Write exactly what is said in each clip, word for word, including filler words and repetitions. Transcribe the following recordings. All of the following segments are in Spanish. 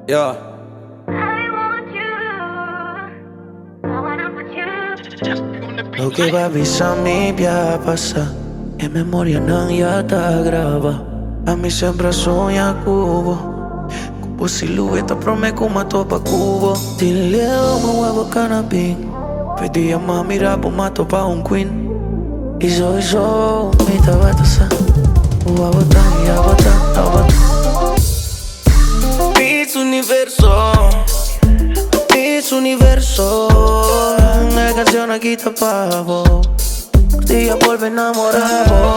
Yeah. Lo que va a avisar mi via passa e memoria não ia tá grava. A mim sempre sonha cubo Cubo silhueta pro me kuma topa cubo. Tileo me huevo canapín. Pedia ma mirabo mato pa un queen. Iso iso mi tabatasa. Uabo tan y abata abata. Miss Universo, Miss Universo. Una canción aquí te pavo. Día vuelve enamorado.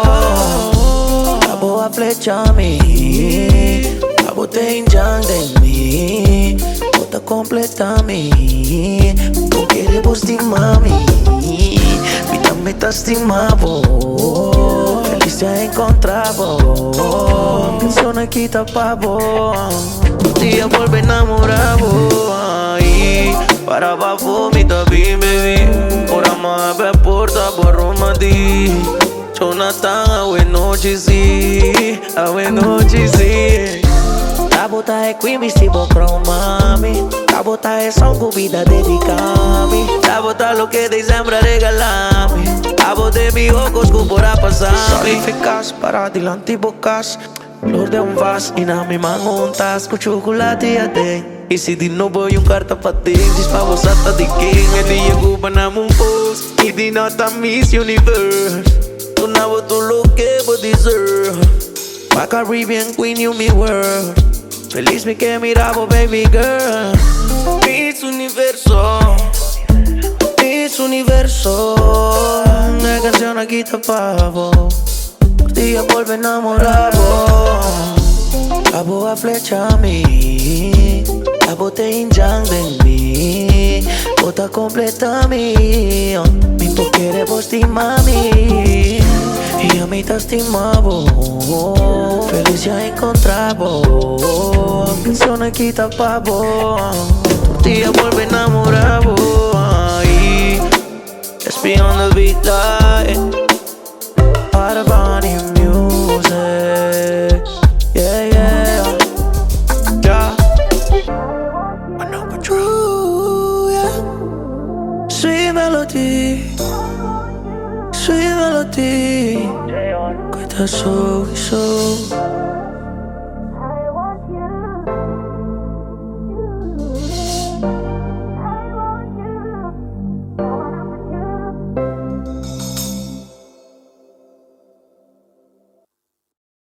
Cabo a flecha a mí. Cabo te hinjan de mí. Bota completa a mí. No quiere postimar a mí. Vida me te estimado. Feliz te encontrado. Canción aquí te pavo. Día vuelve enamorado. Ay, para abajo mi tabi baby. Ora ma be porta por Roma di. Jonathan awe noche si, awe noche si. Cabota e qui mi stivo pro mami. Cabota e son vida dedicami. Cabota lo que te sembra regalami. Cabota mi ojos cupora pasami. Salificas para adelante y bocas. Flor de un vas y na mi man untas con chocolate a te. E se di novo un carta pa te. Diz pa vos hasta de king. E di eu banam un post. E di nota Miss Universe. Tu nabo tu lo que vos deserve. Pa Caribbean Queen you me world. Feliz me que mirabo baby girl. Miss Universo, Miss Universo. Una canción aquí te pavo. Día vuelve enamorado. Cabo a flecha a mí. Cabo te hinjan de mí. Bota completa a mí. Mi po quiere postima a mí. Y a mí te estimabo. Feliz ya encontrado. Canción aquí te pavo. Día vuelve enamorado. Ay, let's be on the beat like Arabani music. Yeah, yeah, yeah. I know but true, yeah. Sweet melody, sweet melody. Cuida so, so.